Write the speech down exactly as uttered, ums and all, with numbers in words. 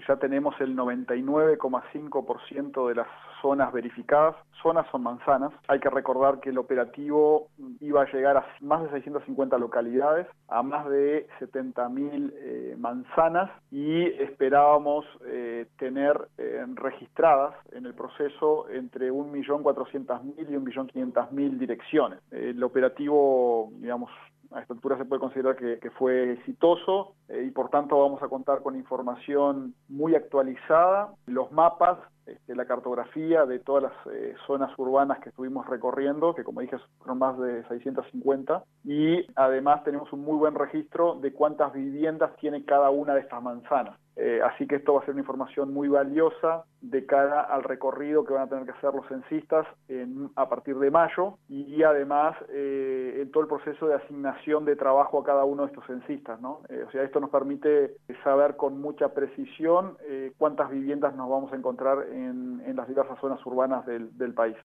ya tenemos el noventa y nueve coma cinco por ciento de las zonas verificadas. Zonas son manzanas. Hay que recordar que el operativo iba a llegar a más de seiscientas cincuenta localidades, a más de setenta mil eh, manzanas, y esperábamos eh, tener eh, registradas en el proceso entre un millón cuatrocientas mil y un millón quinientas mil direcciones. El operativo, digamos, a esta altura se puede considerar que, que fue exitoso eh, y por tanto vamos a contar con información muy actualizada, los mapas, este, la cartografía de todas las eh, zonas urbanas que estuvimos recorriendo, que como dije fueron más de seiscientas cincuenta, y además tenemos un muy buen registro de cuántas viviendas tiene cada una de estas manzanas. Eh, así que esto va a ser una información muy valiosa de cara al recorrido que van a tener que hacer los censistas en, a partir de mayo, y además eh, en todo el proceso de asignación de trabajo a cada uno de estos censistas, ¿no? Eh, o sea, esto nos permite saber con mucha precisión eh, cuántas viviendas nos vamos a encontrar en, en las diversas zonas urbanas del, del país.